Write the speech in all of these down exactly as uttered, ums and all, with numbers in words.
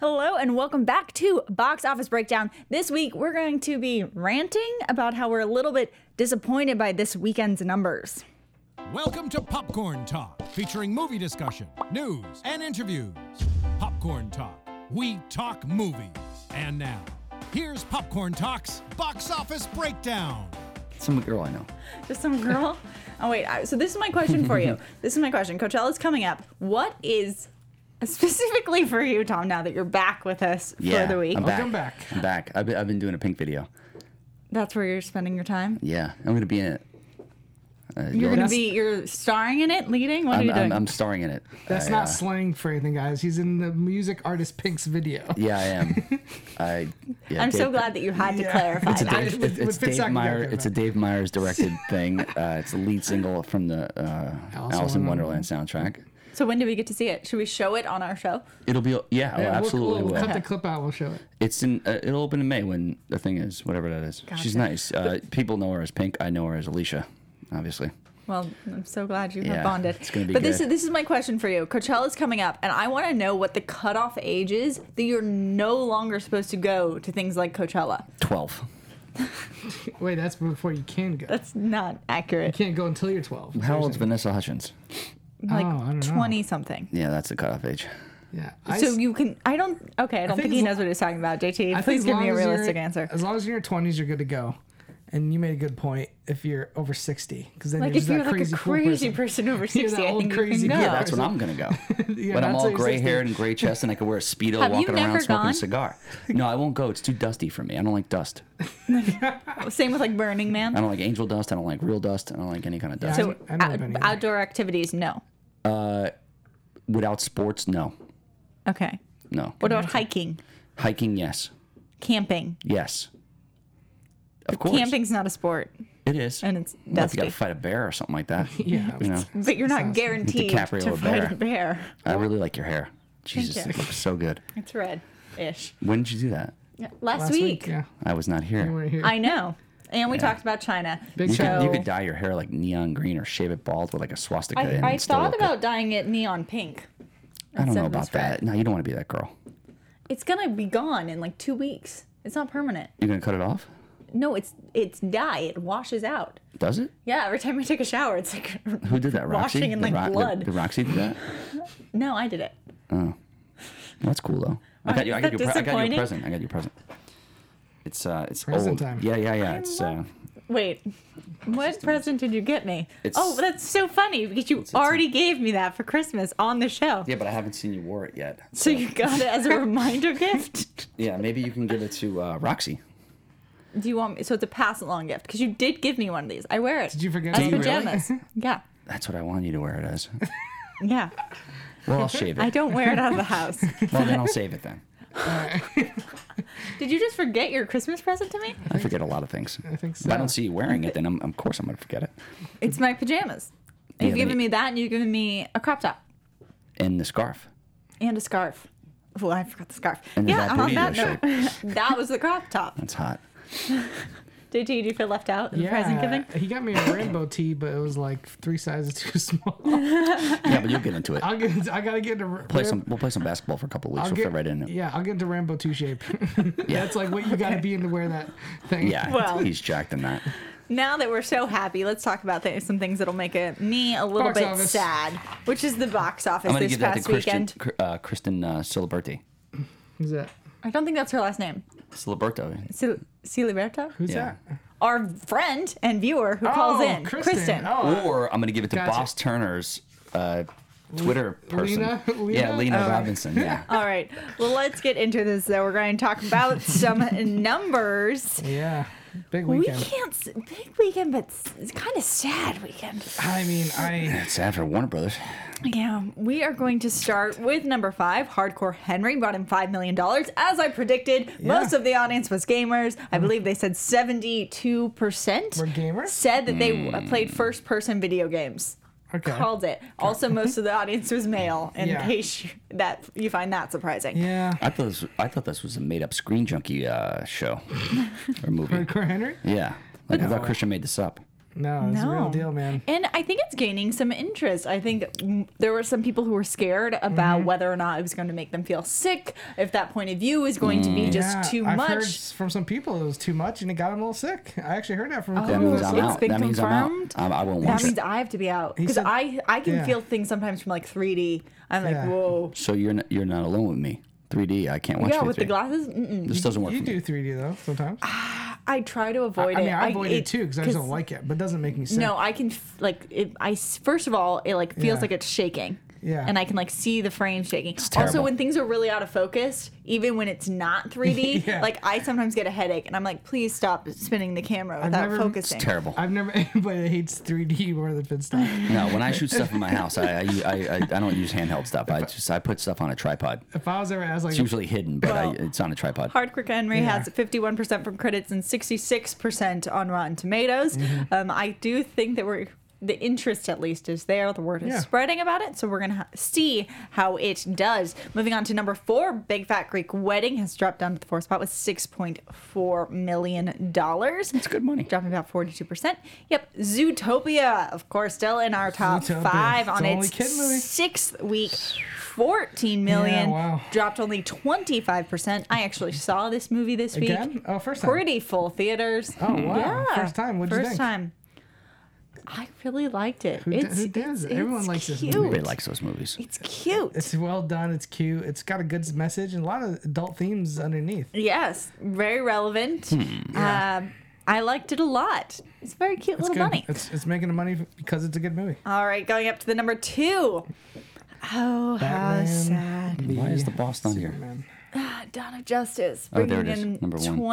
Hello and welcome back to Box Office Breakdown. This week we're going to be ranting about how we're a little bit disappointed by this weekend's numbers. Welcome to Popcorn Talk, featuring movie discussion, news, and interviews. Popcorn Talk, we talk movies. And now, here's Popcorn Talk's Box Office Breakdown. Some girl I know. Just some girl? Oh wait, I- so this is my question for you. This is my question. Coachella's coming up. What is... Specifically for you, Tom, now that you're back with us Yeah, for the week. I'm back. Welcome back. I'm back. I've been, I've been doing a Pink video. That's where you're spending your time? Yeah, I'm gonna be in it. Uh, You're you'll- going to be, you're starring in it, leading? What are I'm, you doing? I'm, I'm starring in it. That's I, not uh, slang for anything, guys. He's in the music artist Pink's video. Yeah, I am. I. Yeah, I'm so Dave- glad that you had to Yeah. clarify It's a that. Dave, With- it's, with it's Fitz Dave Sackett Meyer. back It's a there. Dave Myers directed thing. Uh, it's the lead single from the uh, Alice Alice in in Wonderland soundtrack. So when do we get to see it? Should we show it on our show? It'll be. Yeah, oh, Yeah, absolutely We'll, we'll will. cut the clip out. We'll show it. It's in. Uh, it'll open in May when the thing is whatever that is. She's Gotcha. nice. Uh, people know her as Pink. I know her as Alicia, obviously. Well, I'm so glad you have Yeah, bonded. it's gonna be but this good. is this is my question for you. Coachella's coming up, and I want to know what the cutoff age is that you're no longer supposed to go to things like Coachella. Twelve. Wait, that's before you can go. That's not accurate. You can't go until you're twelve. How old's Vanessa Hutchins? Like Oh, I don't know. twenty something. Yeah, that's the cutoff age. Yeah. I So s- you can. I don't. Okay, I don't think think, he as knows what he's talking about. J T, I think please as give me long a as you're- realistic answer. As long as you're in your twenties, you're good to go. And you made a good point if you're over sixty. Because then Like you're if just you're that like crazy a cool crazy person. person over You're sixty, that I old think you crazy can go. guy. Yeah, that's when I'm gonna go. Yeah, When I'm that's all what gray you're haired sixty. and gray chest and I can wear a Speedo Have you walking around never smoking gone? a cigar. No, I won't go. It's too dusty for me. I don't like dust. Same with like Burning Man. I don't like angel dust. I don't like real dust. I don't like any kind of Yeah, dust. So I've never out- been either. outdoor activities, no. Without sports, no. Okay. No. What about hiking, Hiking, yes. camping? Yes. Of course. Camping's not a sport, It is. and it's Well, if you dusty. got to fight a bear or something like that. Yeah. You know, But you're not Sounds- guaranteed DiCaprio to a fight bear. a bear. I really like your hair. Jesus, you. it looks so good. It's red-ish. When did you do that? Last, Last week. week, yeah. I was not here. You weren't here. I know. And we talked about China. Big You show. could, you could dye your hair like neon green or shave it bald with like a swastika in it. I, I and still thought look good. about dyeing it neon pink. I don't instead know of this about that. red. No, you don't want to be that girl. It's gonna be gone in like two weeks. It's not permanent. You're gonna cut it off? No, it's it's dye. It washes out. Does it? Yeah, every time I take a shower, it's like Who did that? Roxy? washing in The like Ro- the- blood. The, Roxy did that? No, I did it. That's cool though. I got you. I is got that you. a pre- I got you a disappointing? present. I got you a present. It's uh, it's Present old. time. Yeah, yeah, yeah. It's uh, Wait, what present did you get me? It's- Oh, that's so funny because you already gave me that for Christmas on the show. yeah, but I haven't seen you wear it yet. So you got it as a reminder gift? Yeah, maybe you can give it to uh, Roxy. Do you want me? So it's a pass along gift because you did give me one of these. I wear it. Did you forget? as Did you really? pajamas. Yeah, That's what I want you to wear it as. yeah. Well, I'll shave it. I don't wear it out of the house. Well, then I'll save it then. Did you just forget your Christmas present to me? I forget a lot of things. I think so. If I don't see you wearing it, then I'm, of course I'm gonna forget it. It's my pajamas. Yeah, You've then given you- me that, and you've given me a crop top And the scarf. and a scarf. Oh, I forgot the scarf. And the yeah, That on that burrito note, that was the crop top. That's hot. J T, did you feel left out in the present giving? Yeah, he got me a rainbow tee, but it was like three sizes too small. Yeah, but you'll get into it. I'll get. I gotta get into. Play some. We'll play some basketball for a couple of weeks. I'll We'll get fit right in. Yeah, I'll get into Rambo two shape. That's like what you gotta be in to wear that thing. Yeah, Well- he's jacked in that. Now that we're so happy, let's talk about th- some things that'll make it, me a little Box bit office. sad, which is the box office I'm gonna this give that to past Christian, weekend. Cr- uh, Kristen uh, Siliberti. Who's that? I don't think that's her last name. Siliberto. Sil- Ciliberto? Who's Yeah. that? Our friend and viewer who calls Oh, in. Kristen. Oh, Or I'm gonna give it to Gotcha. Boss Turner's uh, Twitter person. Lena? Yeah, Lena? Lena Oh. Robinson. Yeah. All right. Well, let's get into this. Though we're going to talk about some numbers. yeah. Big We weekend. can't. s- Big weekend, but s- it's kind of sad weekend. I mean, I. It's sad for Warner Brothers. Yeah, we are going to start with number five. Hardcore Henry brought in five million dollars. As I predicted, most of the audience was gamers. I believe they said seventy-two percent Were gamers? said that they Hmm. uh, played first person video games. Okay. Called it. Also, most of the audience was male, in Yeah. case you, that you find that surprising. Yeah. I thought this. I thought this was a made-up Screen Junkie uh, show or movie. Hardcore Henry? Yeah. Like I thought Christian made this up. No, it's a real deal, man. And I think it's gaining some interest. I think mm, there were some people who were scared about Mm-hmm. whether or not it was going to make them feel sick, if that point of view is going to be just Yeah, too I've heard much. from some people it was too much and it got them a little sick. I actually heard that from a Oh, That couple means of I'm it's out. been That means confirmed? I'm out. I, I won't That watch means it. I have to be out He because said- I I can yeah. feel things sometimes from like three D. I'm like, Yeah. whoa. So you're not, you're not alone with me. three D, I can't watch Yeah, three D. with the glasses. Mm-mm. This doesn't work You for do me. three D though sometimes. I try to I, avoid I it. mean, I avoid it, too because I just 'cause- don't like it, but it doesn't make me sick. No, I can f- like it, I s- first of all, it like feels Yeah. like it's shaking. Yeah. And I can like see the frame shaking. Also, terrible. when things are really out of focus, even when it's not three D, Yeah. like I sometimes get a headache, and I'm like, please stop spinning the camera without never- focusing. It's terrible. I've never anybody that hates three D more than Finn stuff. No, when I shoot stuff in my house, I I, I, I, I don't use handheld stuff. I just I put stuff on a tripod. If I was ever asked like It's usually hidden, but Well, I, it's on a tripod. Hardcore Henry Yeah. has fifty-one percent from critics and sixty-six percent on Rotten Tomatoes. Mm-hmm. Um, I do think that we're the interest at least is there. The word is Yeah. spreading about it, so we're gonna ha- see how it does. Moving on to number four, Big Fat Greek Wedding has dropped down to the fourth spot with six point four million dollars. It's good money. Dropping about forty-two percent. Yep, Zootopia, of course, still in our top Zootopia. five It's on the only its kid movie. sixth week. fourteen million. Yeah, wow. Dropped only twenty-five percent. I actually saw this movie this week. Again? Oh, first time. Pretty full theaters. Oh, wow. Yeah. First time. What'd you First think? time. I really liked it. Who d- it's, who does? it's- Everyone it's likes this cute. movie. Everybody likes those movies. It's cute. It's well done. It's cute. It's got a good message and a lot of adult themes underneath. yes, very relevant. Hmm. Um, I liked it a lot. It's very cute It's little good. bunny. It's it's making the money because it's a good movie. All right, going up to the number two. Oh, how Batman. sad. Why is the boss not here? Superman. Dawn of Justice Oh, there bringing it is, in number one.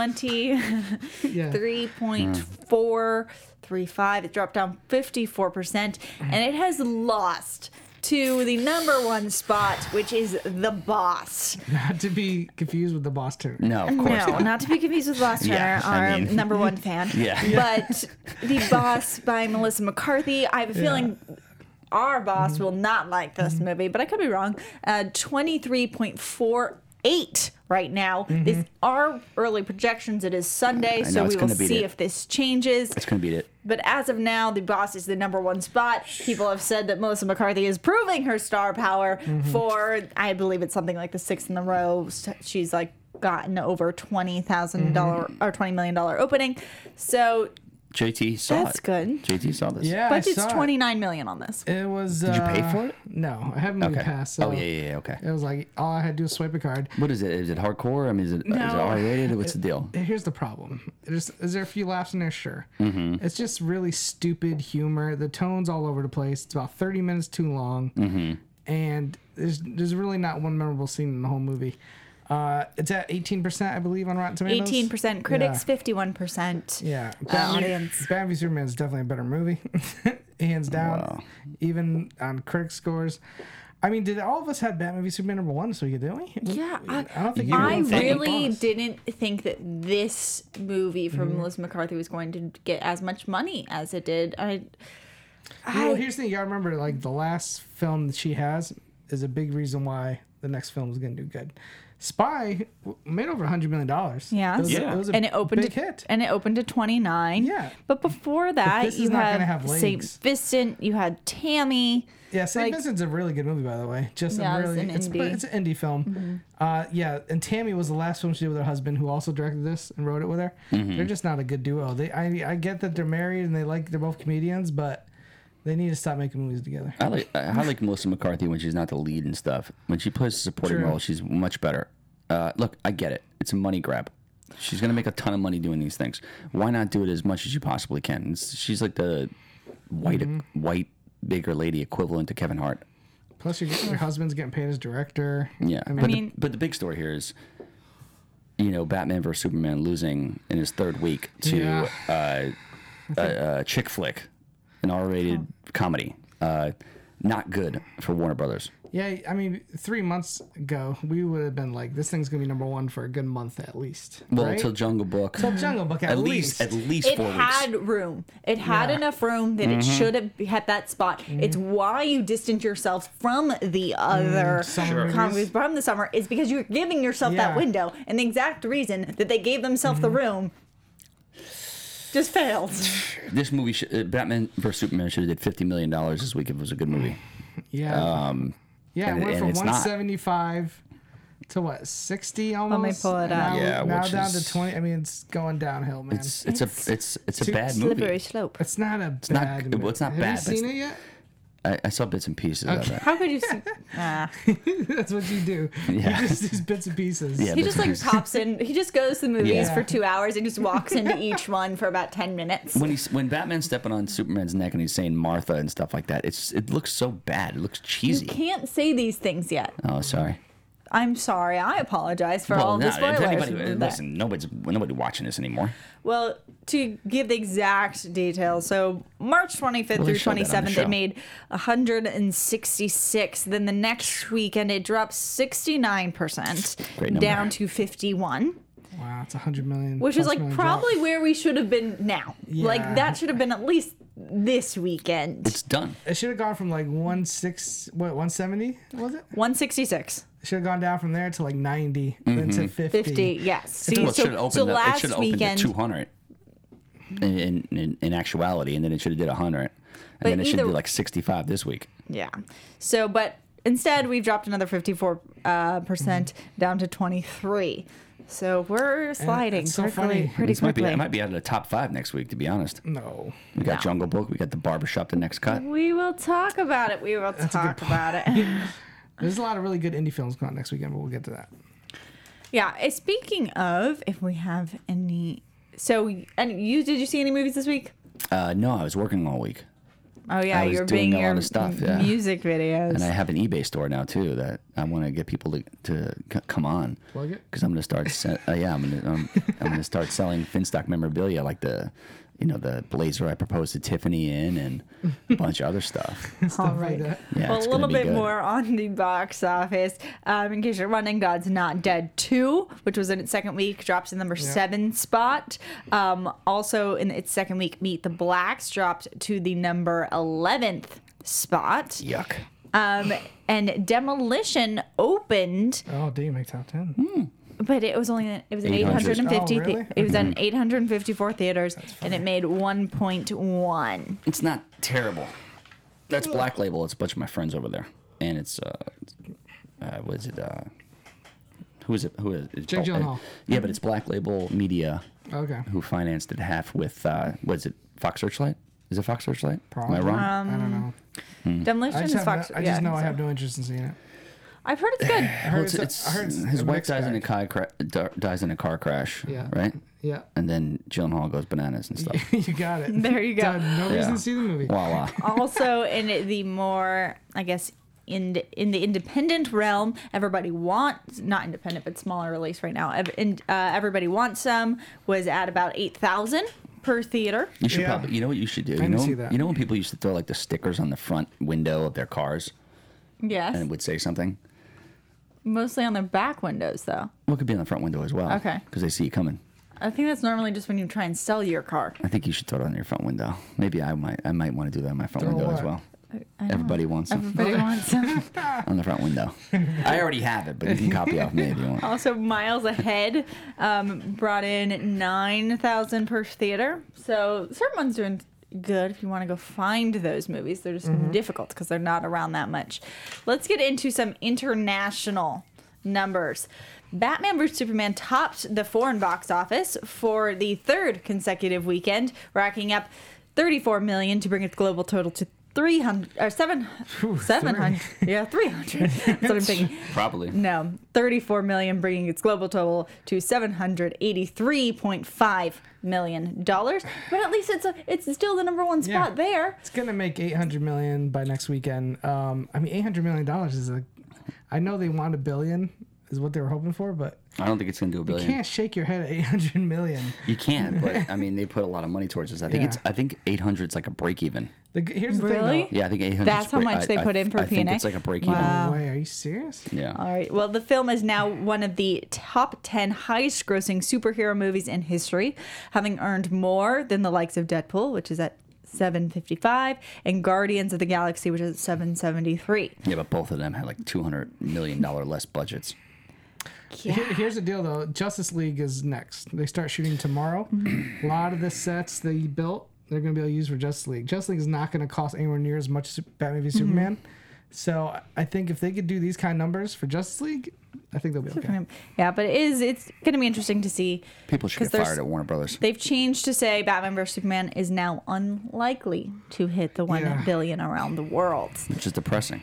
twenty-three Yeah. point four three five. It dropped down fifty-four percent, and it has lost to the number one spot, which is The Boss. Not to be confused with the Boss Turner. No, of course No, not. not to be confused with Boss Turner, Yeah, I our mean- number one fan. Yeah. But The Boss by Melissa McCarthy, I have a feeling our boss Mm-hmm. will not like this movie, but I could be wrong. Uh, twenty-three point four eight right now. This are early projections. It is Sunday, Mm-hmm. I so know, we it's will gonna beat see it. if this changes. It's gonna beat it. But as of now, The Boss is the number one spot. People have said that Melissa McCarthy is proving her star power for, I believe it's something like the sixth in a row. She's like gotten over twenty thousand dollars or twenty million dollars opening. So J T saw that's it. good. J T saw this. Yeah, I Budget's saw it. twenty-nine million on this. It was. Did you pay uh, for it? No, I haven't moved Okay. past. So oh yeah, yeah, yeah. Okay. It was like all I had to do was swipe a card. What is it? Is it hardcore? I mean, is it, is it No. R rated? What's the deal? Here's the problem. There's, is there a few laughs in there? Sure. Mm-hmm. It's just really stupid humor. The tone's all over the place. It's about thirty minutes too long. Mm-hmm. And there's there's really not one memorable scene in the whole movie. Uh, it's at eighteen percent, I believe, on Rotten Tomatoes. eighteen percent critics, Yeah. fifty-one percent Yeah. uh, Batman, audience. Batman v Superman is definitely a better movie. Hands down. Wow. Even on critic scores. I mean, did all of us have Batman v Superman number one? So you did we? Yeah, I, I don't think you I were thinking really Boss. didn't think that this movie from Mm-hmm. Melissa McCarthy was going to get as much money as it did. I, Well, I here's the thing. You gotta remember, like, the last film that she has is a big reason why the next film is gonna do good. Spy w- made over a hundred million dollars. Yeah. it was, Yeah. it was a and it opened big to, hit. and it opened to twenty-nine. Yeah. But before that, this is you not had gonna have Saint legs. Vincent, you had Tammy. Yeah, Saint like- Vincent's a really good movie, by the way. Just Yeah, a it's really, an it's, indie. it's an indie film. Uh, yeah, and Tammy was the last film she did with her husband, who also directed this and wrote it with her. They're just not a good duo. They, I, I get that they're married and they like, they're both comedians, but they need to stop making movies together. I like I like Melissa McCarthy when she's not the lead and stuff. When she plays a supporting True. role, she's much better. Uh, look, I get it. It's a money grab. She's gonna make a ton of money doing these things. Why not do it as much as you possibly can? It's, she's like the white Mm-hmm. white bigger lady equivalent to Kevin Hart. Plus, your, your husband's getting paid as director. Yeah, I mean, but, mean- the, but the big story here is, you know, Batman versus Superman losing in his third week to Yeah. uh, a, a chick flick, an R-rated comedy. Uh, not good for Warner Brothers. yeah, I mean, three months ago, we would have been like, this thing's going to be number one for a good month at least. Well, right? until Jungle Book. Till Jungle Book, at, at least, at least It four had weeks. room. It had Yeah. enough room that Mm-hmm. it should have had that spot. It's why you distance yourself from the other Summer comedies movies. from the summer is because you're giving yourself Yeah. that window. And the exact reason that they gave themselves Mm-hmm. the room just failed. This movie, should, uh, Batman versus Superman, should have did fifty million dollars this week if it was a good movie. Yeah. Um, yeah, and- it went and from it's one not. seventy-five to what, sixty almost? pull it Now, up. Yeah, now which down is- to twenty. I mean, it's going downhill, man. It's it's, It's a it's it's a too bad Slippery movie. slope. It's not a not- bad movie. well, it's not Have bad, you but seen it's- it yet? I, I saw bits and pieces of it. How could you see? Ah. That's what you do. Yeah. You just these bits and pieces. Yeah. He bits just and like pieces. pops in. He just goes to the movies Yeah. for two hours and just walks into each one for about ten minutes. When he's when Batman's stepping on Superman's neck and he's saying Martha and stuff like that, it's it looks so bad. It looks You cheesy. can't say these things yet. Oh, sorry. I'm sorry. I apologize for all no, the spoilers. if anybody, from that. listen, nobody's nobody watching this anymore. Well, to give the exact details, so March twenty-fifth Well, they through showed that on the twenty-seventh, it show. made one hundred sixty-six. Then the next weekend, it dropped sixty-nine percent Great number. down to fifty-one, Wow, it's a hundred million. which is plus like million probably drop. where we should have been now. Like Yeah. that should have been at least this weekend. It's done. It should have gone from like one six. What one seventy was it? one sixty-six. It should have gone down from there to like ninety, then to fifty. fifty, yes. See, Well, it so, should have opened, so up- it last should have opened weekend, at two hundred in, in, in, in actuality, and then it should have did one hundred. And But then it should either- do like sixty-five this week. yeah. So, but instead, we've dropped another fifty-four uh, percent Mm-hmm. down to twenty-three. So we're sliding it's so pretty, funny. pretty This might be, quickly. it might be out of the top five next week, to be honest. No. We got No. Jungle Book, we got The Barbershop, the next cut. We will talk about it. We will a good talk point. about it. There's a lot of really good indie films coming out next weekend, but we'll get to that. Yeah. eh, Speaking of, if we have any, so and you did you see any movies this week? Uh, no, I was working all week. Oh yeah, I was you're doing being a lot your of stuff, yeah. music videos. And I have an eBay store now, too, that I want to get people to, to c- come on. Plug it? Because I'm going to start, se- uh, yeah, I'm going to um, I'm going to start selling Finstock memorabilia, like the, you know, the blazer I proposed to Tiffany in and a bunch of other stuff. Stuff All like right. that. Yeah, well, it's a gonna little be bit good. more on the box office. Um, in case you're running, God's Not Dead two, which was in its second week, dropped to the number seven spot. Um, also, in its second week, Meet the Blacks dropped to the number eleventh spot. Yuck. Um, and Demolition opened, Oh, did you make top ten? Hmm. but it was only it was an eight eight hundred. hundred fifty. Oh, really? It was Mm-hmm. on eight hundred fifty-four theaters, and it made one point one. It's not terrible. That's Black Label. It's a bunch of my friends over there. And it's, uh, uh what is it? Uh, who is it? Who is it? Jake Gyllenhaal. Yeah, but it's Black Label Media Okay. who financed it half with, uh, what is it? Fox Searchlight? Is it Fox Searchlight? Probably. Am I wrong? Um, I don't know. Demolition I just, is have Fox. no, I yeah, just know I so- have no interest in seeing it. I've heard it's good. I heard Well, it's, it's, a- it's, I heard it's his a wife mixed dies in a bag. car cra- di- dies in a car crash, Yeah. right? Yeah. And then Gyllenhaal goes bananas and stuff. You got it. There you go. Done. No reason Yeah. to see the movie. Voila. Also, in the more, I guess, in in the independent realm, everybody wants not independent but smaller release right now. Ev- in, uh, everybody wants some was at about eight thousand per theater. You should Yeah. probably, you know what you should do? You didn't know, see that. you know when people used to throw like the stickers on the front window of their cars Yes, and it would say something? mostly on their back windows though. Well, it could be on the front window as well. Okay. Because they see you coming. I think that's normally just when you try and sell your car. I think you should throw it on your front window. Maybe I might I might want to do that on my front Throw window as what? well. I know. Everybody wants them Everybody wants some. on the front window. I already have it, but you can copy off me if you want. Also, Miles Ahead um, brought in nine thousand per theater. So certain ones doing good if you want to go find those movies. They're just difficult because they're not around that much. Let's get into some international numbers. Batman versus Superman topped the foreign box office for the third consecutive weekend, racking up thirty-four million to bring its global total to three hundred or seven seven hundred. Yeah, three hundred. That's what I'm thinking. Probably. No, thirty-four million, bringing its global total to seven hundred eighty-three point five million dollars. But at least it's a, it's still the number one spot Yeah. there. It's gonna make eight hundred million by next weekend. Um, I mean, eight hundred million dollars is a. I know they want a billion, is what they were hoping for, but I don't think it's gonna do a you billion. can't shake your head at eight hundred million. You can, but I mean, they put a lot of money towards this. I think Yeah. it's. I think eight hundred is like a break even. The, here's the Really? thing, Yeah, I think eight hundred. That's how much they put in for I think P N A? it's like a break though. Wow. No way. Are you serious? even. Yeah. All right. Well, the film is now one of the top ten highest grossing superhero movies in history, having earned more than the likes of Deadpool, which is at seven fifty-five, and Guardians of the Galaxy, which is at seven seventy-three. Yeah, but both of them had like two hundred million dollar less budgets. Yeah. Here- Here's the deal, though. Justice League is next. They start shooting tomorrow. A lot of the sets they built, they're going to be able to use for Justice League. Justice League is not going to cost anywhere near as much as Batman v Superman. So I think if they could do these kind of numbers for Justice League, I think they'll be okay. Yeah, but it is. It's going to be interesting to see. People should 'Cause get there's- fired at Warner Brothers. They've changed to say Batman versus Superman is now unlikely to hit the one Yeah. billion around the world. Which is depressing.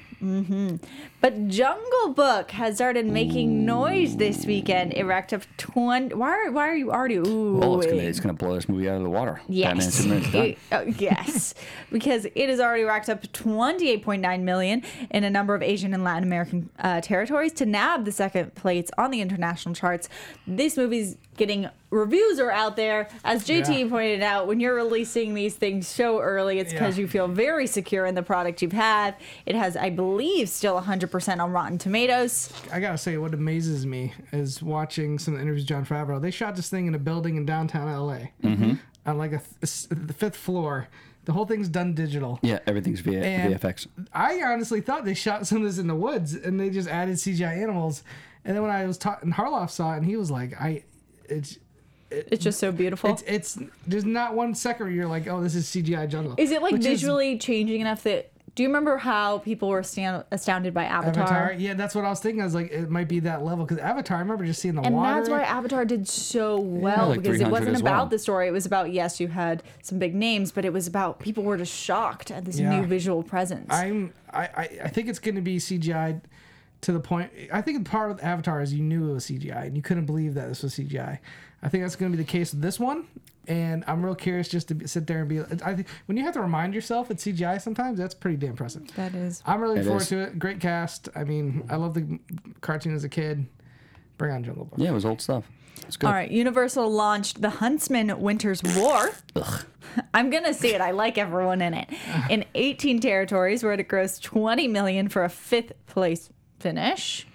But Jungle Book has started making noise this weekend. It racked up twenty. Why are, why are you already? Ooh, Well, it's gonna, it's gonna blow this movie out of the water. Batman and Yes. Superman's done. It- oh, yes. Because it has already racked up twenty-eight point nine million in a number of Asian and Latin American uh, territories to nab the second place on the international charts. This movie's getting reviews are out there. As J T Yeah. pointed out, when you're releasing these things so early, it's because Yeah. you feel very secure in the product you've had. It has, I believe, still one hundred percent on Rotten Tomatoes. I gotta say, what amazes me is watching some of the interviews with Jon Favreau. They shot this thing in a building in downtown L A, mm-hmm. on like a, th- a s- the fifth floor. The whole thing's done digital. Yeah, everything's v- And V F X. I honestly thought they shot some of this in the woods and they just added C G I animals. And then when I was talking, Harloff saw it and he was like, "I, it's." It's just so beautiful. It's it's there's not one second where you're like, oh, this is C G I jungle. Is it like Which is visually changing enough that? Do you remember how people were stand, astounded by Avatar? Avatar? Yeah, that's what I was thinking. I was like, it might be that level because Avatar. I remember just seeing the And water. that's why Avatar did so well like because it three hundred wasn't as about well. the story. It was about, yes, you had some big names, but it was about people were just shocked at this Yeah. new visual presence. I'm I, I I think it's going to be C G I to the point. I think the part with Avatar is you knew it was C G I and you couldn't believe that this was C G I. I think that's going to be the case with this one. And I'm real curious just to be, sit there and be. I think when you have to remind yourself it's C G I sometimes, that's pretty damn impressive. that is. I'm really It looking forward is. to it. Great cast. I mean, I love the cartoon as a kid. Bring on Jungle Book. Yeah, it was old stuff. It's good. All right, Universal launched The Huntsman Winter's War. Ugh. I'm going to say it. I like everyone in it. In eighteen territories where it grossed twenty million dollars for a fifth place finish.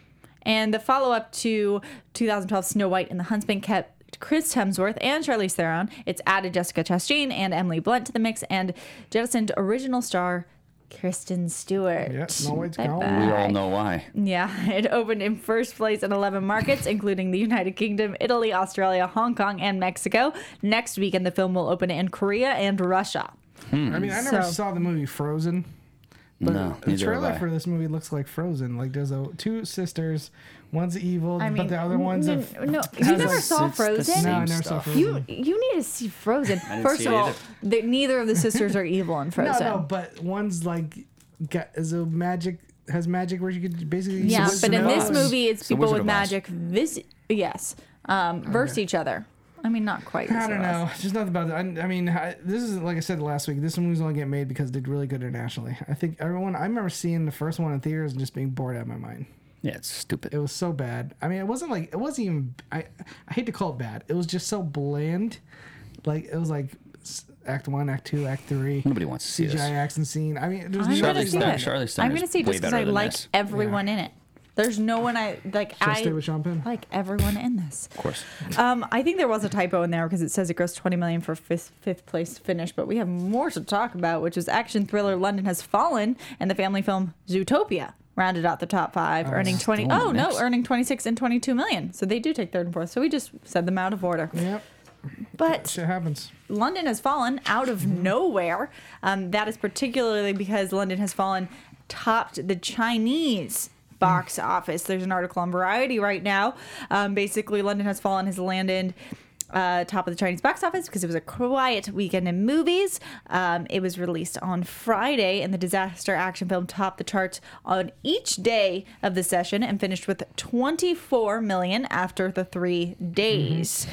And the follow-up to two thousand twelve Snow White and the Huntsman kept Chris Hemsworth and Charlize Theron. It's added Jessica Chastain and Emily Blunt to the mix and jettisoned original star Kristen Stewart. Yeah, Snow White's Bye-bye. gone. We all know why. Yeah, it opened in first place in eleven markets, including the United Kingdom, Italy, Australia, Hong Kong, and Mexico. Next weekend, the film will open in Korea and Russia. I mean, I never So- saw the movie Frozen. But No, the neither have trailer I. for this movie looks like Frozen. Like there's a two sisters, one's evil, I mean, but the other one's no, a no, you has never a- saw it's the Frozen? same No, I never saw stuff. Frozen. You you need to see Frozen. didn't First see of it all, either. the, neither of the sisters are evil in No, Frozen. no, but one's like got is a magic has magic where you could basically use yeah, the but in Wizard this of Oz. movie, it's It's the people Wizard with of Oz. magic. This yes, um, versus each other. I mean, not quite. I Wizard don't of Oz. know. Just nothing about that. I, I mean, I, this is like I said last week. This movie's only getting made because it did really good internationally. I think everyone. I remember seeing the first one in theaters and just being bored out of my mind. Yeah, it's stupid. It was so bad. I mean, it wasn't like it wasn't even. I I hate to call it bad. It was just so bland. Like it was like s- Act One, Act Two, Act Three. Nobody wants to see C G I this. action scene. I mean, there's I'm gonna nothing see Theron- it. Charlize Theron I'm is gonna see it way just because better I than like this. everyone in it. There's no one I like. Just I stay with Sean Penn. like everyone in this. Of course. Um, I think there was a typo in there because it says it grossed twenty million for fifth, fifth place finish, but we have more to talk about, which is action thriller London Has Fallen and the family film Zootopia rounded out the top five, earning twenty. still in the Oh no, mix. earning twenty-six and twenty-two million. So they do take third and fourth. So we just said them out of order. Yep, But shit happens. London Has Fallen out of nowhere. Um, that is particularly because London Has Fallen topped the Chinese box office. There's an article on Variety right now. Um, basically, London Has Fallen has landed uh, top of the Chinese box office because it was a quiet weekend in movies. Um, it was released on Friday, and the disaster action film topped the charts on each day of the session and finished with twenty-four million after the three days.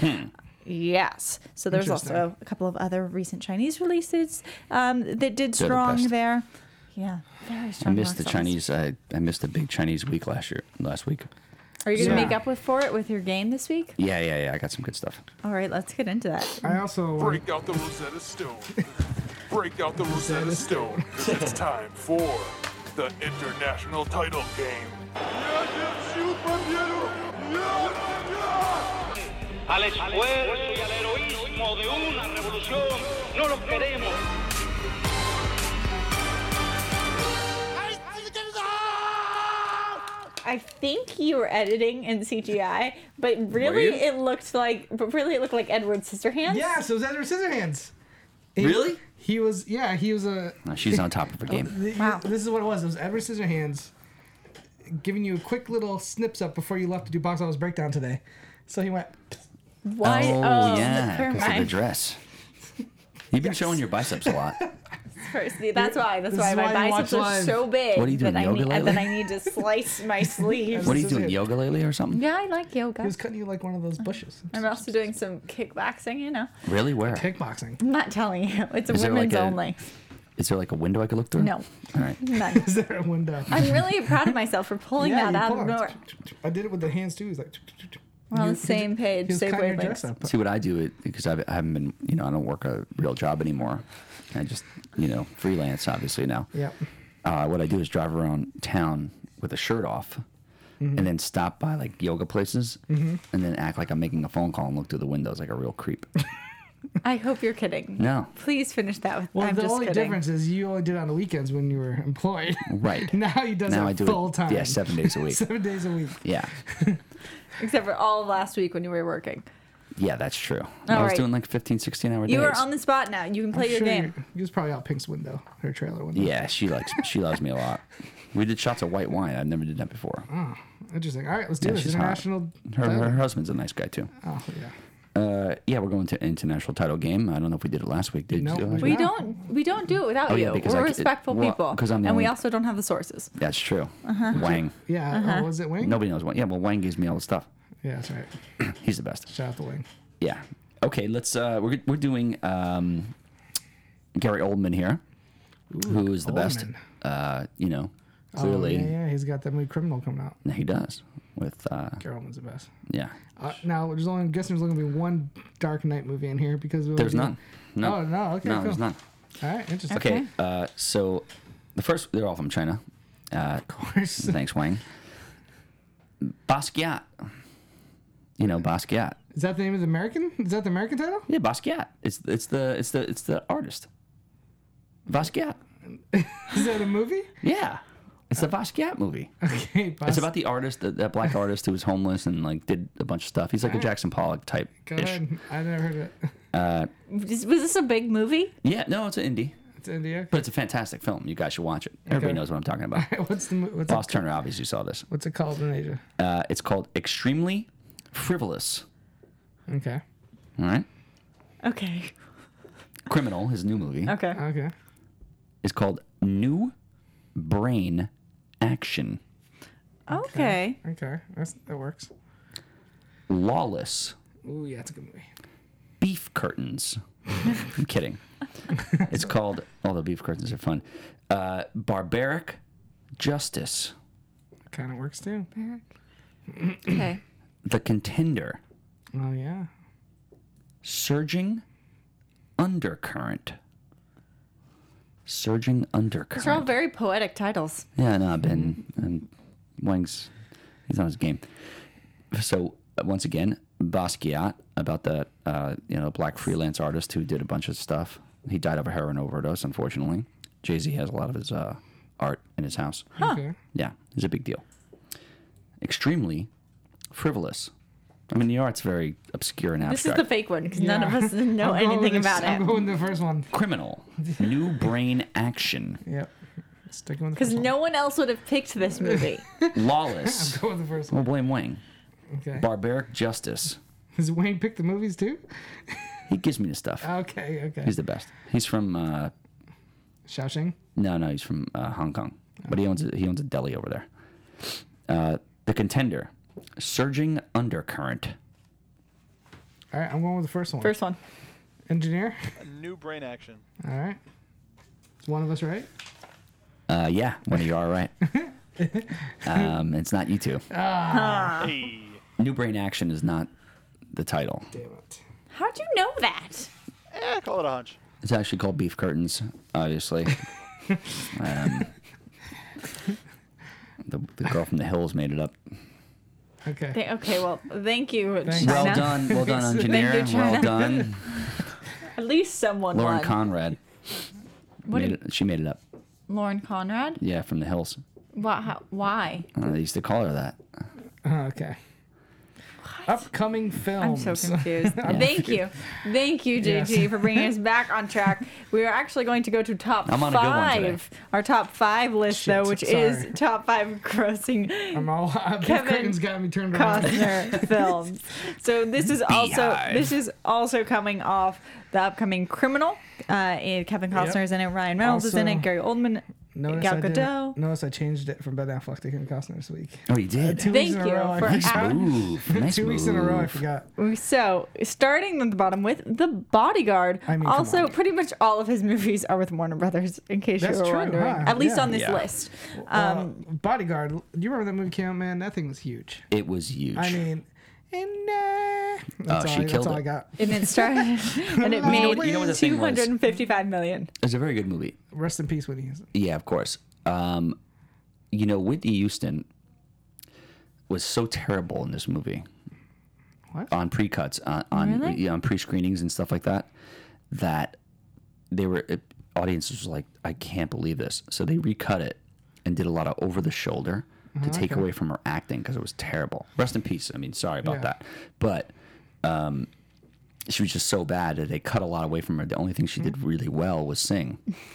Yes. So there's Interesting. also a couple of other recent Chinese releases um, that did They're the strong best. there. Yeah, very I strong. missed the box office. Chinese. I, I missed the big Chinese week last year. Last week. Are you going to Yeah. make up with for it with your game this week? Yeah, yeah, yeah. I got some good stuff. All right, let's get into that. I also Break out the Rosetta Stone. Break out the Rosetta Stone. It's time for the international title game. Al esfuerzo y al heroísmo de una revolución no los queremos. I think you were editing in C G I, but really you? it looked like, but really it looked like Edward Scissorhands. Yeah, so it was Edward Scissorhands. He- Really? He was, yeah, he was a. No, she's on top of her game. th- Wow. This is what it was. It was Edward Scissorhands giving you a quick little snips up before you left to do box office breakdown today. So he went, Why? Oh, yeah, never because of the mind. dress. You've been showing your biceps a lot. See, that's why. That's This why is my why you biceps watch are live. so big What are you doing, that I yoga need, lately? that I need to slice my sleeves. What are you This is doing, it. yoga lately or something? Yeah, I like yoga. he was cutting you like one of those bushes. I'm also doing some kickboxing. You know, Really? Where? Kickboxing. I'm not telling you. It's a Is there women's like a- only. Is there like a window I could look through? No, All right. none. Is there a window? I'm really proud of myself for pulling that you out pull of on it. nowhere. I did it with the hands too. He's like, We're on You- the same he page, was same cutting your dress wavelengths. up. See what I do it because I've, I haven't been, you know, I don't work a real job anymore. I just, you know, freelance obviously now. Yep. Uh, what I do is drive around town with a shirt off, Mm-hmm. and then stop by like yoga places, and then act like I'm making a phone call and look through the windows like a real creep. I hope you're kidding. No. Please finish that with. Well, I'm the just only kidding. difference is you only did it on the weekends when you were employed. Right. Now he does Now it I do full it. time. Yeah, seven days a week. Seven days a week. Yeah. Except for all of last week when you were working. Yeah, that's true. I All was right. doing like fifteen, sixteen hour days. You are on the spot now. You can play I'm your sure game. You, he was probably out Pink's window, her trailer window. Yeah, she likes she loves me a lot. We did shots of white wine. I've never did that before. Oh, interesting. All right, let's do Yeah, this. she's hot. International. Her, title. her husband's a nice guy too. Oh yeah. Uh, yeah, we're going to international title game. I don't know if we did it last week. Did No, you? do it last we We week? don't. We don't do it without Oh, you. yeah, because We're I c- respectful well, people, 'cause I'm the and we only- also don't have the sources. That's true. Uh-huh. Wang. Yeah. Uh-huh. Oh, was it Wing? Nobody knows Wang. Yeah, well, Wang gives me all the stuff. Yeah, that's right. He's the best. Shout out to Wing. Yeah. Okay, let's. Uh, we're we're doing um, Gary Oldman here, who is the best. Oldman. Uh, you know, clearly, Oh, yeah, yeah, he's got that movie Criminal coming out. he does. With uh, Carolman's the best. yeah, Uh, now, there's only, I'm guessing there's only going to be one Dark Knight movie in here because it there's was- none. No, Oh, no, okay, no, cool. there's none. All right, interesting. Okay, Okay. uh, so the first they're all from China. Uh, Of course. thanks, Wang. Basquiat. You know Basquiat. Is that the name of the American? Is that the American title? Yeah, Basquiat. It's it's the it's the it's the artist. Basquiat. Is that a movie? Yeah. It's the Basquiat movie. Okay, It's about the artist, that, that black artist who was homeless and like did a bunch of stuff. He's like a Jackson Pollock type Go ish. ahead. I never heard of it. Was was this a big movie? Yeah, no, it's an indie, It's India. but it's a fantastic film. You guys should watch it. Everybody Okay. knows what I'm talking about. What's the mo- what's Boss it, Turner obviously saw this. what's it called in Asia? Uh, it's called Extremely Frivolous. Okay. All right. Okay. Criminal, his new movie, Okay. Okay. is called New Brain Action. Okay. Okay. That's, that works. Lawless Ooh, yeah, it's a good movie. Beef Curtains. I'm kidding. It's called, although beef curtains are fun, uh, Barbaric Justice. Kind of works too. Okay. The Contender. Oh yeah. Surging Undercurrent. Surging Undercurrent. These are all very poetic titles. Yeah, no, I've been. And Wang's, he's on his game. So, uh, once again, Basquiat, about that, uh, you know, black freelance artist who did a bunch of stuff. He died of a heroin overdose, unfortunately. Jay-Z has a lot of his uh, art in his house. Okay. Yeah, it's a big deal. Extremely frivolous. I mean, the art's very obscure and This is abstract. the fake one because none of Yeah. us know I'm going anything with the- about I'm it. going with the first one. Criminal. New Brain Action. Yep. Sticking with the Because first one. no one else would have picked this movie. Lawless. Go with the first We'll one. blame Wang. Okay. Barbaric Justice. Does Wayne pick the movies too? He gives me the stuff. Okay. Okay. He's the best. He's from uh, Shaoxing. no, no, he's from uh, Hong Kong, but he owns a, he owns a deli over there. Uh, the Contender, Surging Undercurrent. All right, I'm going with the first one. First one. Engineer. New brain action. All right. Is one of us right? Uh, yeah, one of you are right. um, it's not you two. Hey. New Brain Action is not the title. Damn it. How'd you know that? Eh, call it a hunch. It's actually called Beef Curtains, obviously. um, the, the girl from the hills made it up. Okay. Th- Okay, well, thank you, Thanks. China. Well done, well done, Thank you, engineer. China. Well done, At least someone Lauren won. Conrad. What Made did- it, she made it up. Lauren Conrad? Yeah, from the hills. Why? how- Why? Uh, they used to call her that. Oh, okay. Upcoming I'm films. so confused. Thank you. Thank you, J G, Yes. for bringing us back on track. We are actually going to go to top I'm on a good one today. five. Our top five list, Shit, though, which sorry. is top five grossing I'm all. Beef Kevin curtains got me turned around. Costner films. So this is also Beehive. this is also coming off the upcoming Criminal. Uh, and Kevin Costner Yep. is in it. Ryan Reynolds is in Also- it. Gary Oldman. Notice Gal I did- Gadot. Notice I changed it from Ben Affleck to Kevin Costner this week. Oh, you did. Two Thank weeks in you a row, I for Nice forgot. move. Nice Two weeks in a row, I move. forgot. So, starting at the bottom with The Bodyguard. I mean, come also, on. pretty much all of his movies are with Warner Brothers, in case That's you were true, wondering. huh? At least Yeah. on this Yeah. list. Uh, Um, Bodyguard. Do you remember that movie came out, man? That thing was huge. It was huge. I mean, and uh, that's, she all, I, that's killed all it. I got. and it started, and it You know made what- you know what the thing was? two hundred fifty-five million. it's a very good movie. Rest in peace, Whitney Houston. Yeah, of course. Um, you know, Whitney Houston was so terrible in this movie What? on pre-cuts, on on, Really? yeah, on pre-screenings and stuff like that, that they were uh, audiences were like, I can't believe this. So they recut it and did a lot of over the shoulder to take okay. away from her acting because it was terrible. Rest in peace. I mean, sorry about Yeah. that, but um, she was just so bad that they cut a lot away from her. The only thing she did really well was sing.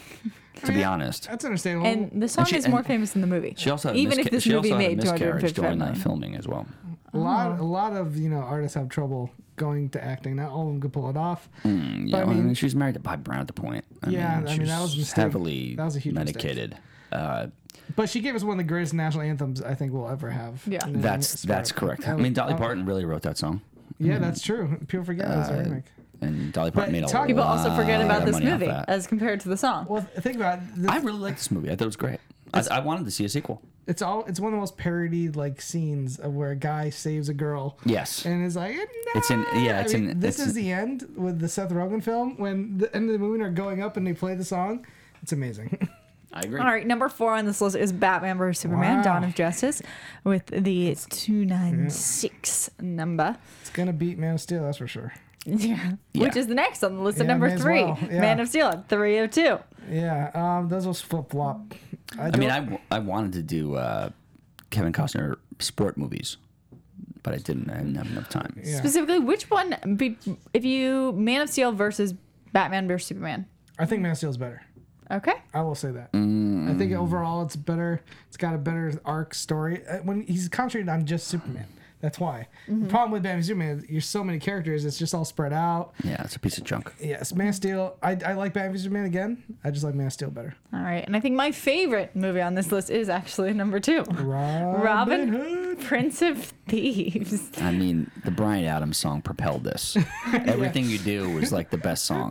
To be honest. That's understandable. And the song she- is more and famous in the movie. She also had a even if misca- this she movie also had a made two hundred miscarriage fifty-five during that million. filming as well. a lot, a lot of you know artists have trouble going to acting. Not all of them could pull it off. Mm, yeah, But I well, I mean, mean- she was married to Bob Brown at the point. I Yeah, mean, I she mean, that was a mistake. heavily That was a huge mistake. medicated. Uh, But she gave us one of the greatest national anthems I think we'll ever have. Yeah. And that's it's that's fair. correct. I Um, mean, Dolly um, Parton really wrote that song, Yeah, that's true. People forget it was a Uh, remake. and Dolly Parton But made a talk- lot People also forget about of this money off movie that. as compared to the song. Well, think about it. The- I really liked this movie. I thought it was great. I, I wanted to see a sequel. It's all. It's one of the most parodied like scenes of where a guy saves a girl. Yes. And is like, It's in- yeah, I it's mean, in- This it's is in- the end with the Seth Rogen film when the end of the movie are going up and they play the song. It's amazing. I agree. All right, number four on this list is Batman versus Superman: Wow. Dawn of Justice, with the two ninety-six number. It's gonna beat Man of Steel, that's for sure. Yeah. Yeah. Which is the next on the list at Yeah, number may as three. well, yeah. Man of Steel at three oh two. Yeah, um, those was flip flop. I, I mean, I, don't- w- I wanted to do uh, Kevin Costner sport movies, but I didn't. I didn't have enough time. Yeah. Specifically, which one? Be, if you Man of Steel versus Batman versus Superman. I think Man of Steel is better. Okay. I will say that. Mm. I think overall it's better. It's got a better arc story. Uh, When he's concentrated on just Superman, that's why. The problem with Batman v Superman, you're so many characters. It's just all spread out. Yeah, it's a piece of junk. Yes, Man of Steel. I, I like Batman v Superman again. I just like Man of Steel better. All right. And I think my favorite movie on this list is actually number two. Robin, Robin Hood. Prince of Thieves. I mean, the Bryan Adams song propelled this. Everything you do was like the best song.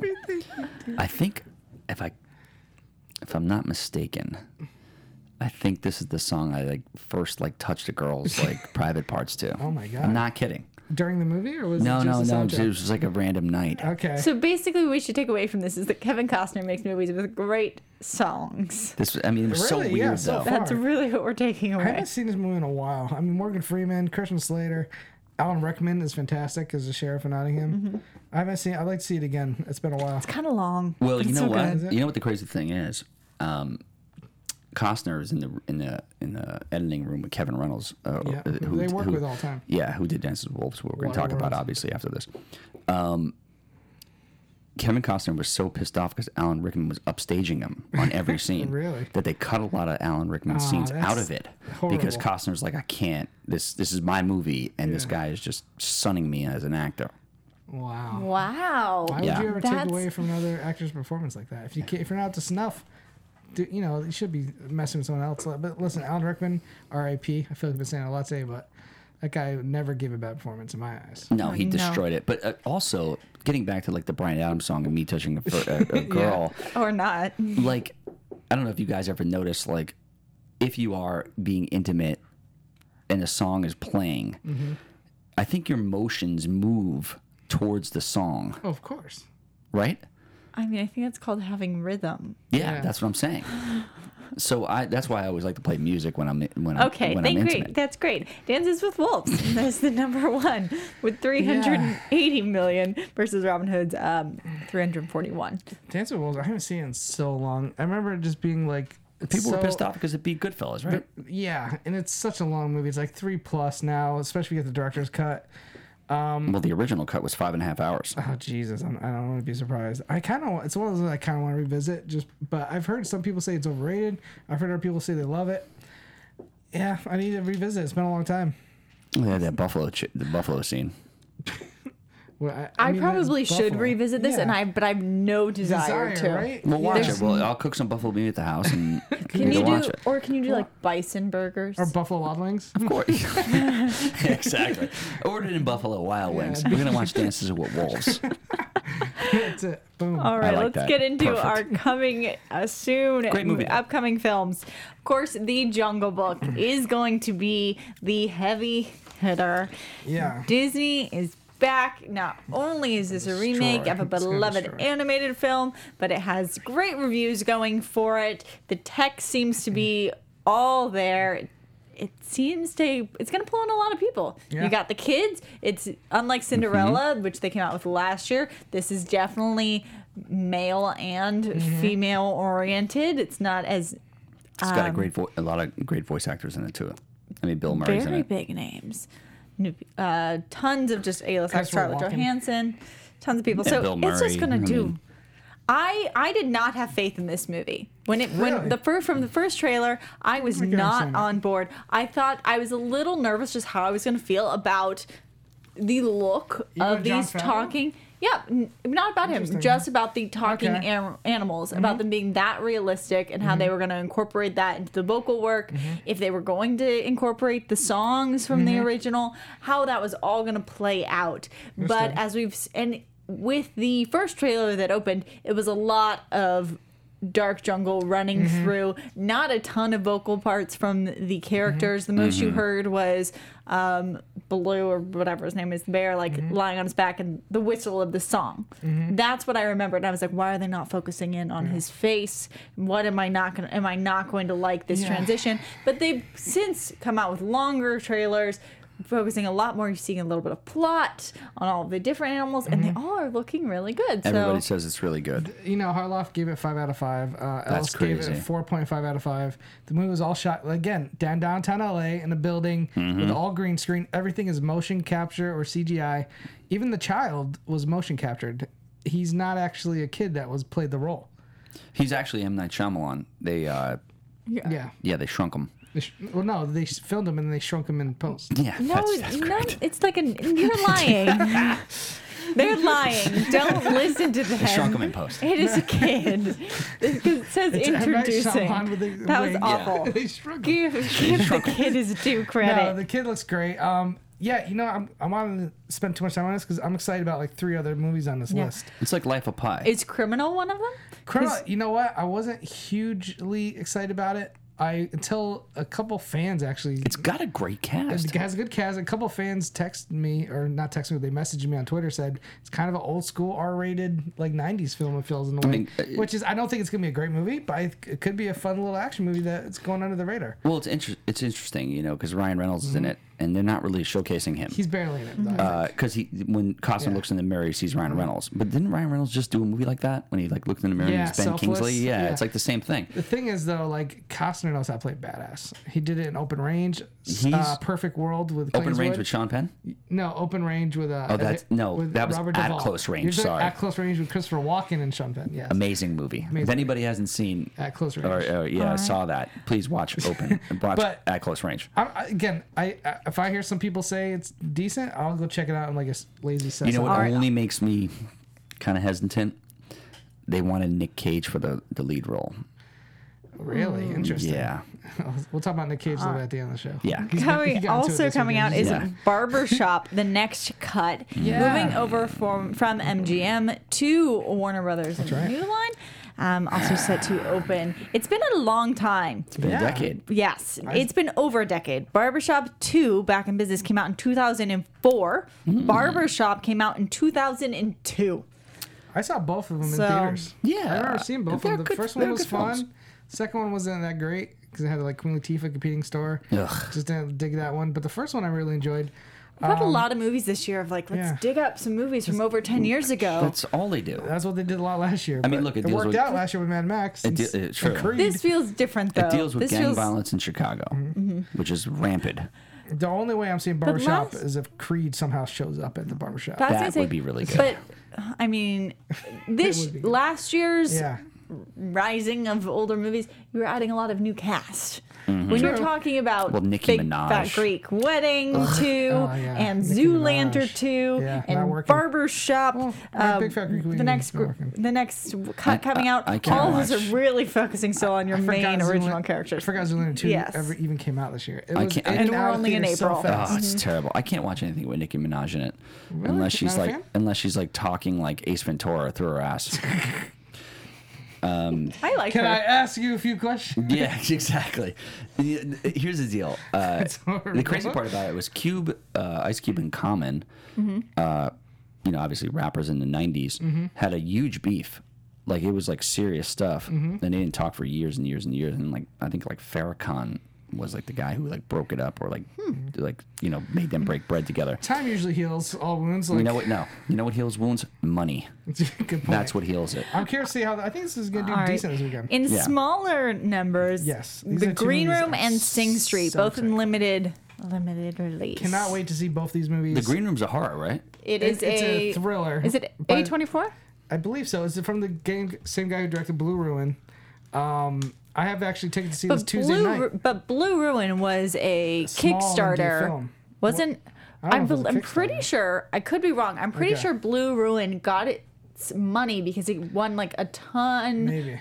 I think, if I, if I'm not mistaken, I think this is the song I like first like touched a girl's like private parts to. Oh my God. I'm not kidding. During the movie, or was No, it no, just no. a It was soundtrack? just like a random night. Okay. So basically, what we should take away from this is that Kevin Costner makes movies with great songs. This, I mean, it was so Really? weird Yeah, so though. far. That's really what we're taking I away. haven't seen this movie in a while. I mean, Morgan Freeman, Christian Slater, Alan Rickman is fantastic as the sheriff of Nottingham. Mm-hmm. I haven't seen. I'd like to see it again. It's been a while. Kind of long. Well, but you it's know so what? good. You know what the crazy thing is? Um, Costner is in the in the in the editing room with Kevin Reynolds. Uh, Yeah, uh, who they work with all the time. Yeah, who did Dances with Wolves? We're going to talk about Waterworld. obviously after this. Um, Kevin Costner was so pissed off because Alan Rickman was upstaging him on every scene. Really? That they cut a lot of Alan Rickman Ah, scenes that's out of it because horrible. Costner's like, I can't. This this is my movie, and this Yeah. guy is just sunning me as an actor. Wow. Wow. Why Yeah. would you ever That's- take away from another actor's performance like that? If you can't, if you're not up to snuff, do, you know you should be messing with someone else. But listen, Alan Rickman, R I P I feel like I've been saying it a lot today, but that guy never gave a bad performance in my eyes. No, he No. destroyed it. But uh, also, getting back to like the Bryan Adams song and me touching a, fir- a, a girl, Or not. like, I don't know if you guys ever noticed, like, if you are being intimate and a song is playing, Mm-hmm. I think your motions move towards the song, Oh, of course. right? I mean, I think that's called having rhythm. Yeah, Yeah. that's what I'm saying. So I that's why I always like to play music when I'm when I'm Okay, when thank I'm great. intimate. That's great. Dances with Wolves. That's the number one with three hundred eighty million versus Robin Hood's um, three hundred forty-one. Dance with Wolves, I haven't seen it in so long. I remember it just being like People so, were pissed off because it beat Goodfellas, right? Yeah, and it's such a long movie. It's like three plus now, especially if you get the director's cut. Well, the original cut was five and a half hours. Oh Jesus, I'm, I don't want to be surprised. I kind of it's one of those that I kind of want to revisit. Just, but I've heard some people say it's overrated. I've heard other people say they love it. Yeah, I need to revisit. It's been a long time. Yeah, that buffalo, ch- the buffalo scene. Well, I, I I mean, probably it's should Buffalo. revisit this, Yeah. and I but I have no desire, Desire, to. right? We'll watch There's- it. Well, I'll cook some buffalo meat at the house and Can we'll you watch do, it. or can you do like bison burgers? Or Buffalo Wild Wings. Of course. Exactly. Ordered in Buffalo Wild Wings. We're gonna watch Dances with Wolves. That's it. Boom. All right, like let's that. get into Perfect. our coming uh, soon Great movie, though. upcoming films. Of course, The Jungle Book is going to be the heavy hitter. Yeah. Disney is back. Not only is this a remake of a Destroy. It's gonna beloved destroy. animated film, but it has great reviews going for it. The tech seems to be all there. It seems to it's going to pull in a lot of people. Yeah. You got the kids. It's unlike Cinderella, which they came out with last year. This is definitely male and Mm-hmm. female oriented. It's not as It's got a great, vo- a lot of great voice actors in it too. I mean, Bill Murray's in very it. big names. Uh, tons of just A-list like Christopher Scarlett Walken. Johansson. Tons of people. Yeah, so Bill it's just Murray, gonna I do. mean- I I did not have faith in this movie when it Really? when the first from the first trailer. I was I can not understand that. on board. I thought I was a little nervous just how I was going to feel about the look Even of Jon these Favreau? talking. Yeah, n- not about him, Interesting. just about the talking Okay. an- animals, about them being that realistic and how they were going to incorporate that into the vocal work. If they were going to incorporate the songs from the original, how that was all going to play out. But Interesting. as we've s- and with the first trailer that opened, it was a lot of dark jungle running through, not a ton of vocal parts from the characters. The most you heard was um, Blue or whatever his name is, the bear, like lying on his back and the whistle of the song. That's what I remembered. And I was like, why are they not focusing in on his face? What am I not going to, am I not going to like this Yeah. transition? But they've since come out with longer trailers, focusing a lot more. You're seeing a little bit of plot on all of the different animals, and they all are looking really good. Everybody so says it's really good. You know, Harloff gave it five out of five. Uh, Ellis gave it crazy. a four point five out of five. The movie was all shot again down downtown L A in a building Mm-hmm. with all green screen. Everything is motion capture or C G I. Even the child was motion captured. He's not actually a kid that was played the role. He's actually M. Night Shyamalan. They, uh, Yeah. yeah, they shrunk him. They sh- well, no, they s- filmed him and they shrunk him in post. Yeah, no, that's, that's no, great. it's like a you're lying. They're lying. Don't listen to them. They shrunk him in post. It is a kid. Because it says It's M. Night introducing. Shyamalan with the That was wing. awful. They shrunk him. Give, give the kid his due credit. No, the kid looks great. Um, yeah, you know, I'm I'm on to spend too much time on this because I'm excited about like three other movies on this Yeah. list. It's like Life of Pi. Is Criminal one of them? Criminal, 'Cause- you know what? I wasn't hugely excited about it. I until a couple fans actually. it's got a great cast. It has a good cast. A couple fans texted me, or not texted me, they messaged me on Twitter, said it's kind of an old school R-rated like nineties film. It feels in a way, mean, uh, which is I don't think it's gonna be a great movie, but I, it could be a fun little action movie that's going under the radar. Well, it's inter- it's interesting, you know, because Ryan Reynolds is in it, and they're not really showcasing him. He's barely in it. though. Because he, when Costner Yeah. looks in the mirror, he sees Ryan Reynolds. But didn't Ryan Reynolds just do a movie like that when he like looked in the mirror Yeah, and he's Ben Selfless. Kingsley? Yeah, Yeah. it's like the same thing. The thing is, though, like Costner knows how to play badass. He did it in Open Range, He's- uh, Perfect World with Clint Open range Eastwood. with Sean Penn. No, Open Range with uh. Oh, that's- no, with that was Robert At Duvall. Close Range, You're talking sorry. At Close Range with Christopher Walken and Sean Penn. Yes. Amazing movie. Amazing. If anybody hasn't seen At Close or, Range. or yeah, saw that, please watch Open. watch But- At Close Range. I, I, again, I, I if I hear some people say it's decent, I'll go check it out in like a s- lazy set. You know what All right. only makes me kind of hesitant? They wanted Nick Cage for the, the lead role. Really interesting. Yeah. We'll talk about Nick Cage a little bit at the end of the show. Yeah. He's got- he Coming, got into it also this coming weekend. out is Yeah. Barbershop, the next cut, Yeah. moving over from from M G M to Warner Brothers and right. New Line. Um, also set to open. It's been a long time. It's been Yeah. a decade. Yes, it's been over a decade. Barbershop two, Back in Business, came out in two thousand four. Hmm. Barbershop came out in two thousand two. I saw both of them in So- theaters. Yeah. I remember seeing both of They're them. The good- first they're one was good films. fun. Second one wasn't that great because it had like Queen Latifah competing star. Ugh. Just didn't dig that one. But the first one I really enjoyed. We've had a lot of movies this year of like, let's yeah. dig up some movies from over ten years ago. That's all they do. That's what they did a lot last year. I mean, but look, it it deals worked with- out last year with Mad Max. It and, de- s- it- and true. Creed. This feels different though. It deals with this gang feels, violence in Chicago, Mm-hmm. which is rampant. The only way I'm seeing barbershop last- is if Creed somehow shows up at the barbershop. But I was That gonna say- would be really good. But I mean, this would be good. last year's Yeah. rising of older movies, you were adding a lot of new cast. When you're True. talking about Well, Nicki Big Minaj. Fat Greek Wedding two Oh, yeah. and Nicki Zoolander Minaj. two Yeah, not and working. Barbershop, Well, uh, Big Fat Greek the Wedding next is not gr- working. the next cut coming I- out, I can't all of us watch. are really focusing still on your I forgot main original Zoolander- characters. I forgot Zoolander two Yes. ever even came out this year. It I was can't- in I- And we're out of only in theaters so April. fast. Oh, it's terrible. I can't watch anything with Nicki Minaj in it, Really? unless she's Not a like fan? unless she's like talking like Ace Ventura through her ass. I like Can her. I ask you a few questions? Yeah, exactly. Here's the deal. Uh, It's horrible. the crazy part about it was Cube, uh, Ice Cube, and Common. Uh, you know, obviously rappers in the nineties had a huge beef. Like it was like serious stuff, and they didn't talk for years and years and years. And like I think like Farrakhan was like the guy who like broke it up or like like you know made them break bread together. Time usually heals all wounds. Like, You know what? No. You know what heals wounds? Money. Good point. That's what heals it. I'm curious to see how. I think this is going to do All right. decent this weekend. In Yeah. smaller numbers, Yes, these The are two Green movies Room I'm and Sing Street, so both in excited. limited limited release. Cannot wait to see both these movies. The Green Room's a horror, right? It It- is it's a, a thriller. Is it but- A twenty-four? I believe so. Is it from the game, same guy who directed Blue Ruin? Um, I have actually taken to see this But Tuesday Blue, night. Ru- but Blue Ruin was a Small indie Kickstarter. film. Wasn't I don't know I'm, if it was a I'm pretty Kickstarter. sure I could be wrong. I'm pretty Okay. sure Blue Ruin got its money because it won like a ton Maybe.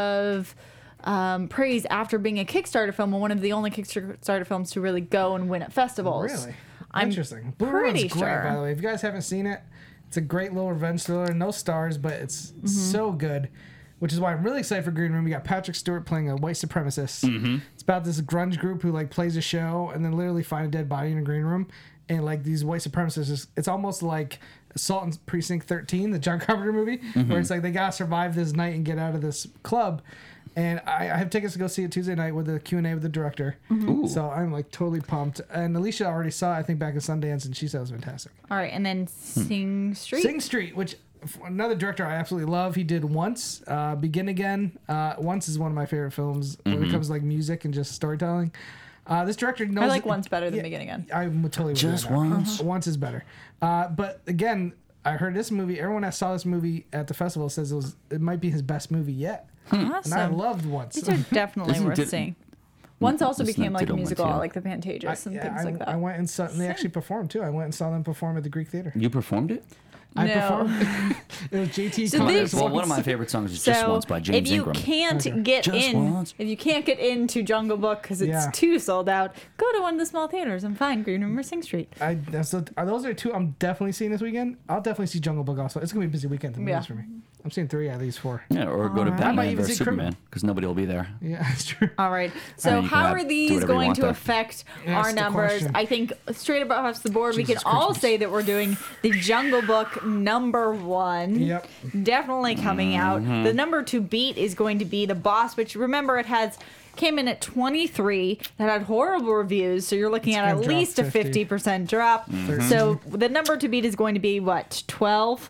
of um, praise after being a Kickstarter film and one of the only Kickstarter films to really go and win at festivals. Really? I'm Interesting. Blue pretty Ruin's great, sure. by the way. If you guys haven't seen it, it's a great little revenge thriller. No stars, but it's Mm-hmm. so good. Which is why I'm really excited for Green Room. We got Patrick Stewart playing a white supremacist. Mm-hmm. It's about this grunge group who like plays a show and then literally find a dead body in a green room. And like these white supremacists, is- it's almost like Assault on Precinct thirteen, the John Carpenter movie, Mm-hmm. where it's like they gotta survive this night and get out of this club. And I, I have tickets to go see it Tuesday night with a Q and A with the director. Ooh. So I'm like totally pumped. And Alicia already saw it, I think, back in Sundance, and she said it was fantastic. All right, and then Sing Street. Sing Street, which f- another director I absolutely love. He did Once, uh, Begin Again. Uh, Once is one of my favorite films when it comes to like music and just storytelling. Uh, this director knows. I like Once better than Begin Again. I'm totally with you Just on that. Once. Once is better. Uh, but again, I heard this movie. Everyone that saw this movie at the festival says it was it might be his best movie yet. And I Awesome. loved Once. These are definitely Isn't worth it- seeing. Once also It's became not like a Diddle Once, musical, yeah. like the Pantages and yeah, things I, like that. I went and saw. And they actually performed too. I went and saw them perform at the Greek Theater. You performed it? I No. performed. It was J T. So Connors these- Well, one of Once. my favorite songs is Just So Once by James if you Ingram. can't Okay. get Just in, Once. if you can't get into Jungle Book because it's Yeah. too sold out, go to one of the small theaters and find Green Room or Sing Street. I that's the, are those are two I'm definitely seeing this weekend. I'll definitely see Jungle Book also. It's gonna be a busy weekend to movies Yeah. for me. I'm seeing three out of these four. Yeah, or go to Alright. I might Batman even versus see Criminal. Superman because nobody will be there. Yeah, that's true. All right. So mean, you can how have- are do these whatever you going want to there. affect That's our the numbers? question. I think straight across the board, we Jesus can all Christmas. say that we're doing the Jungle Book number one. Yep. Definitely coming out. Mm-hmm. The number to beat is going to be The Boss, which remember it has came in at twenty-three. That had horrible reviews, so you're looking It's at at gonna drop least a fifty. fifty percent drop. Mm-hmm. So the number to beat is going to be what, twelve?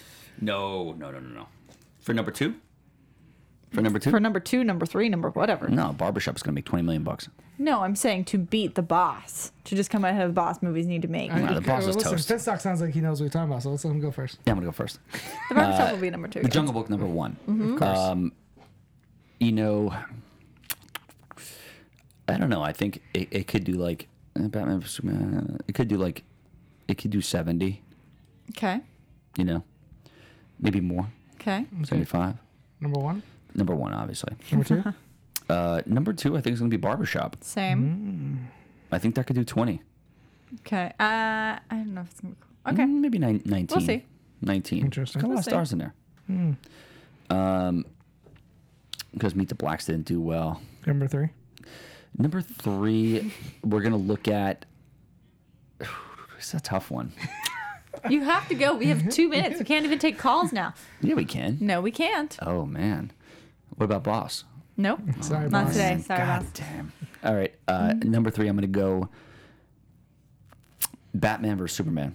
No, no, no, no, no. For number two? For number two? For number two, number three, number whatever. no, Barbershop's going to make twenty million bucks. No, I'm saying to beat The Boss. To just come ahead of Boss movies need to make. I, the boss is listen, toast. Finstock sounds like he knows what we're talking about, so let's let him go first. Yeah, I'm going to go first. The Barbershop will be number two. The Jungle Book, number one. Mm-hmm. Of course. Um, you know, I don't know. I think it, it could do like uh, Batman versus Superman. It could do like, it could do seventy, Okay. you know, maybe more, Okay. seventy-five. Number one. Number one, obviously. Number two. Uh, number two, I think is going to be Barbershop. Same. I think that could do twenty. Okay. Uh, I don't know if it's gonna be cool. Okay. Mm, maybe nine, nineteen. We'll see. nineteen. Interesting. Got a lot We'll of see. stars in there. Um, because Meet the Blacks didn't do well. Number three. Number three, we're gonna look at. It's a tough one. You have to go. We have two minutes. We can't even take calls now. Yeah, we can. No, we can't. Oh man, what about Boss? Nope. Sorry, Not boss. today. Sorry, God boss. damn. All right, uh, number three, I'm gonna go. Batman versus Superman.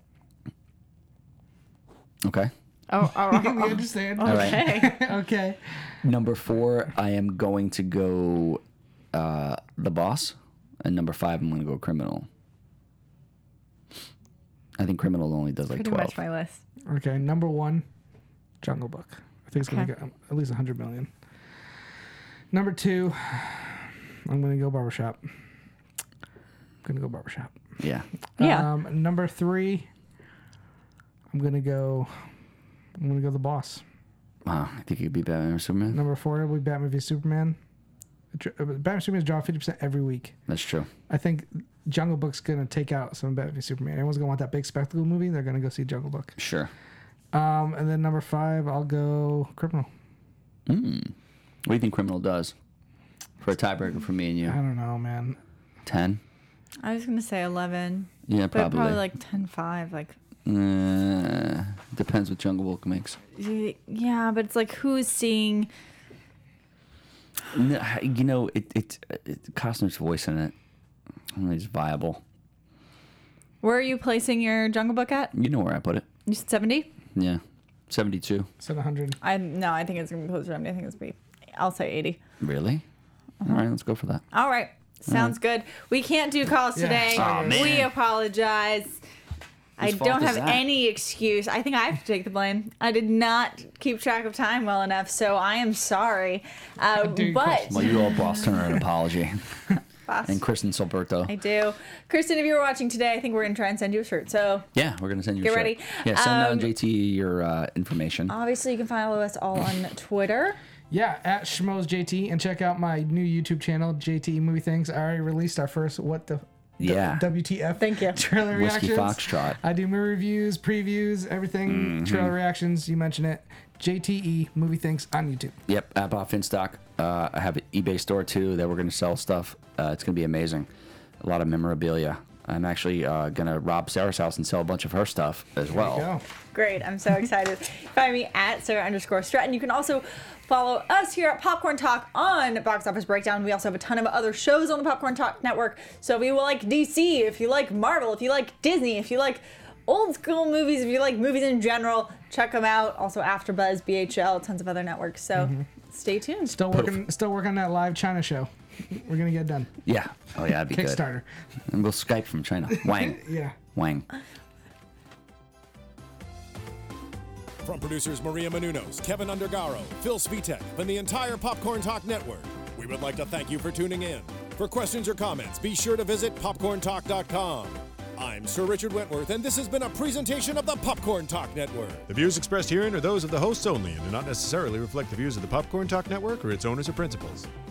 Okay. Oh, oh, We oh, understand. All right. okay. Okay. Number four, I am going to go uh, The Boss. And number five, I'm going to go Criminal. I think Criminal only does like Pretty twelve. much my list. Okay. Number one, Jungle Book. I think it's going Okay. to get at least one hundred million. Number two, I'm going to go Barbershop. I'm going to go Barbershop. Yeah. Yeah. Um, number three, I'm going to go. I'm going to go The Boss. Wow. I think it could be Batman or Superman. Number four will be Batman v Superman. Dr- uh, Batman v Superman's drawn fifty percent every week. That's true. I think Jungle Book's going to take out some Batman v Superman. Everyone's going to want that big spectacle movie. They're going to go see Jungle Book. Sure. Um, and then number five, I'll go Criminal. Mm. What do you think Criminal does? For a tiebreaker for me and I you. don't know, man. ten? I was gonna say eleven, Yeah, but probably. probably like ten five. Like, Uh, depends what Jungle Book makes. yeah, but it's like who's seeing? No, you know, it, it, it Costner's voice in it. I don't know, he's viable. Where are you placing your Jungle Book at? You know where I put it. You said seventy. Yeah. seventy-two. seven hundred. I no, I think it's gonna be closer to seventy. I think it's gonna be. I'll say eighty. Really? All right, let's go for that. All right, sounds good. We can't do calls Yeah. today. Aw, man. We apologize. I fault don't is have that? any excuse. I think I have to take the blame. I did not keep track of time well enough, so I am sorry. Uh, dare you but question Well, you owe Boston an apology. Boss, And Kristen Solberto. I do. Kristen, if you were watching today, I think we're gonna try and send you a shirt. So Yeah, we're going to send you Get a shirt. ready. Yeah, send Um, uh, J T your uh, information. obviously, you can follow us all on Twitter. Yeah, at Schmoes J T, and check out my new YouTube channel, J T Movie Things. I already released our first What the Yeah. W T F Thank you. trailer Whiskey reactions. Foxtrot. I do movie reviews, previews, everything, Mm-hmm. trailer reactions. You mention it. J T E Movie Things on YouTube. Yep, app off in stock. Uh, I have an eBay store too that we're going to sell stuff. Uh, it's going to be amazing. A lot of memorabilia. I'm actually uh, going to rob Sarah's house and sell a bunch of her stuff as well. Go. Great. I'm so excited. Find me at Sarah underscore Stratton. You can also follow us here at Popcorn Talk on Box Office Breakdown. We also have a ton of other shows on the Popcorn Talk Network. So if you like D C, if you like Marvel, if you like Disney, if you like old school movies, if you like movies in general, check them out. Also AfterBuzz, B H L, tons of other networks. So stay tuned. Still working. Still working on that live China show. We're gonna get it done. Yeah. Oh, yeah, that'd be good. Kickstarter. And we'll Skype from China. Wang. Yeah. Wang. From producers Maria Menounos, Kevin Undergaro, Phil Svitek, and the entire Popcorn Talk Network, we would like to thank you for tuning in. For questions or comments, be sure to visit popcorn talk dot com. I'm Sir Richard Wentworth, and this has been a presentation of the Popcorn Talk Network. The views expressed herein are those of the hosts only and do not necessarily reflect the views of the Popcorn Talk Network or its owners or principals.